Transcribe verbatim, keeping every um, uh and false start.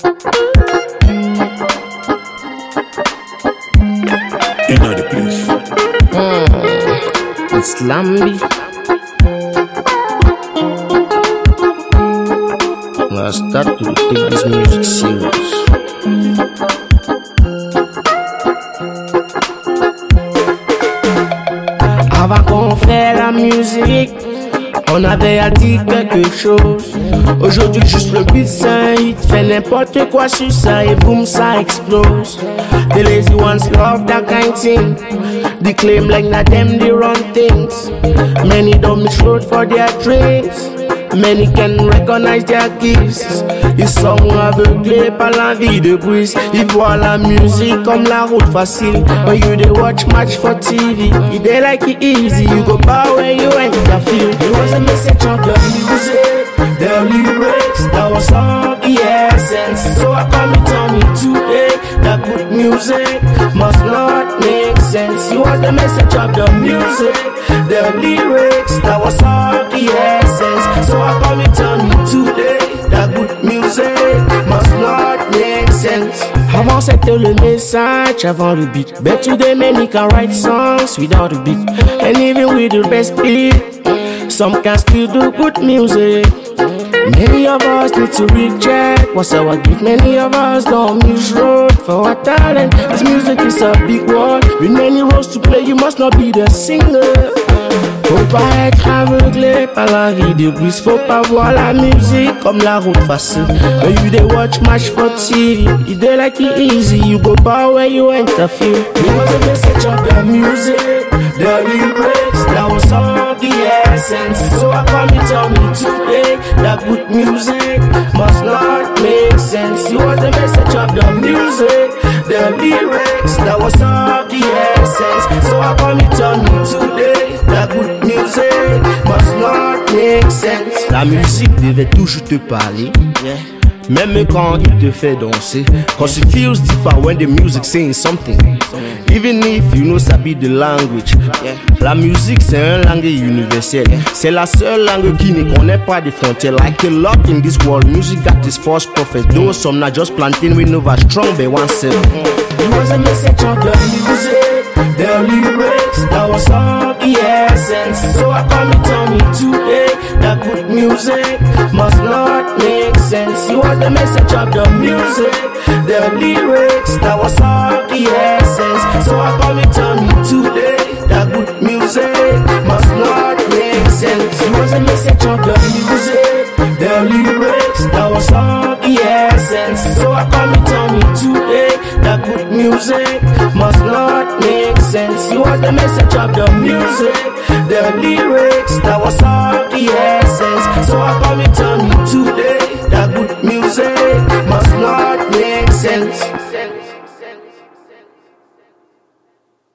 You know the place. Mm, it's Lambi. I start to take this music serious. Avant qu'on fait la musique, on avait à dire quelque chose. Aujourd'hui juste le beat c'est un hit. Fait n'importe quoi sur ça et boum ça explose. The lazy ones love that kind thing. They claim like that them they run things. Many don't miss road for their dreams. Many can recognize their gifts. Ils sont aveuglés par l'envie de bruit. Ils voient la musique comme la route facile. When you they watch match for T V, if they like it easy, you go bow when you enter field. It was a message of the music, the lyrics, that was all the essence. So I come and tell me today that good music must not make sense. It was the message of the music, the lyrics, that was all the essence. So I come and tell me today that good music must not make sense. Avant c'était le message, avant le beat. But today many can write songs without a beat. And even with the best beat, some can still do good music. Many of us need to recheck what's our gift. Many of us don't miss road for our talent. This music is a big world with many roles to play. You must not be the singer. Faut pas être aveuglé par la vie de bruit. Faut pas voir la musique comme la route facile. When you they watch match for T V, if they like it easy, you go bow when you enter field. It was a message of the music, the lyrics, that was all the essence. So I come and tell me today that good music must not make sense. It was the message of the music, the lyrics, that was all the essence. So I come and tell me today that good music must not make sense. La musique devait toujours te parler, yeah. Même quand il te fait danser. Cause it feels deeper when the music saying something. Even if you know sabi the language, yeah. La musique c'est un langue universelle, yeah. C'est la seule langue qui ne connaît pas de frontières. Like a lot in this world, music got its false prophets. Though some not just planting with Nova strong by oneself. It was a message of the music, the lyrics, that was all the essence. So I come and tell me today that good music must not make sense. It was the message of the music, the lyrics, that was all the essence. So I come and tell me today that good music must not make sense. It was a message of the music, the lyrics, that was all the essence. So I come and tell me today that good music must not make sense. It was the message of the music, the lyrics, that was all the essence. So I come and tell me today that good music must not make sense.